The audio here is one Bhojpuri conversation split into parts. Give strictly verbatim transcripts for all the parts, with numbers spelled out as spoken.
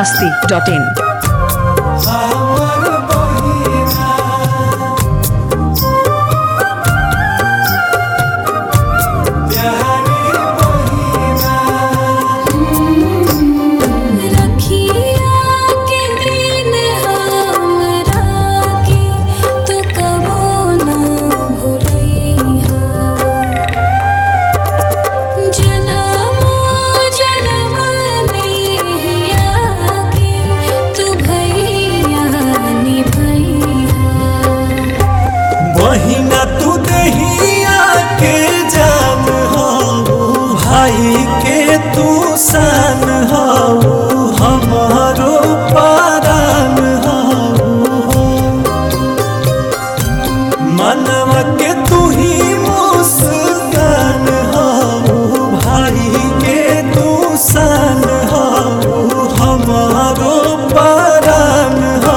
masti dot in. बहिना तू दहिया के जान हो, भाई के तू सान हो, हमारो परान हो। मनवा के तू ही मुस्कान हो, भाई के तू सान हो, हमारो परान हो।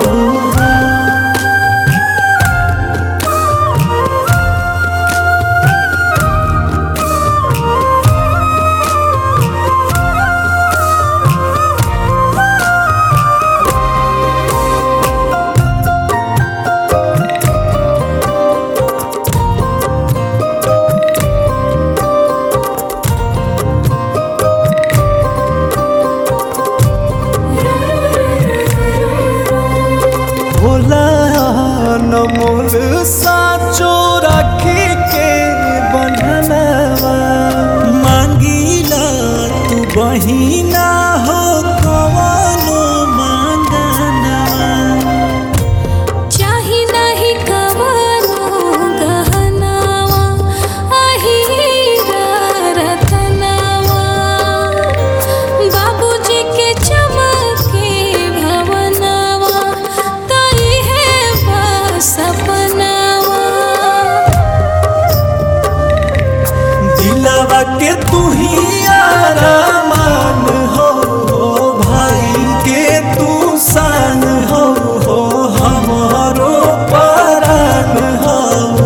नमोल साचो राखी के बंधनवा, मांगीला तू बहिना हो कवनो मांगनवा। चाही नहीं कवनो गहनवा, अहीरा रतनवा। बाबूजी के चमके भवनवा, तई है सपनावा। दिलवा के तू ही आरामान हो, भाई के तू सान हो, हमारो परान हो।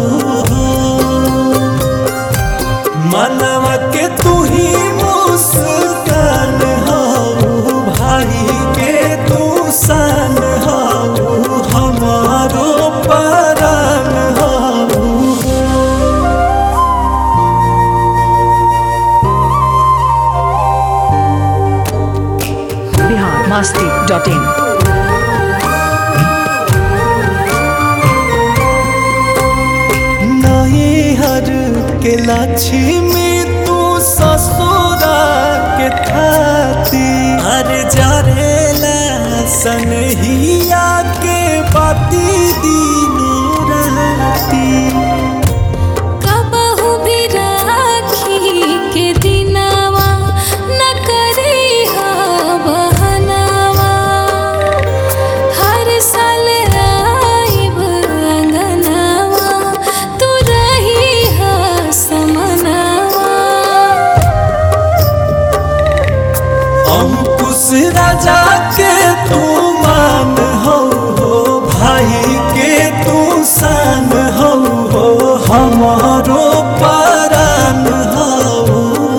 मनवा के तू ही मुस्कान हो, भाई के तू सान हो, हमारो परान हो। Bihar masti dot in. नैहर के लक्ष्मी तू ससुरा के थाती, हर जरेला सनहिया के बाती दिनों राती। कबहू भी राखी के दिनवा, न करी हा बहनवा। हर साल आइब अंगनवा, तू रही हा समनवा। अंकुश राजा के तू मान हो, भाई के तू सान हो, हमारो परान हो।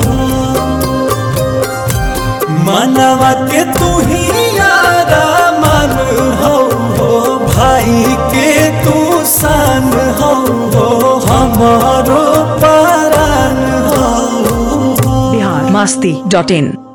मनवा के तू ही आरामान हो, भाई के तू सान हो, हमारो परान हो। Bihar masti dot in.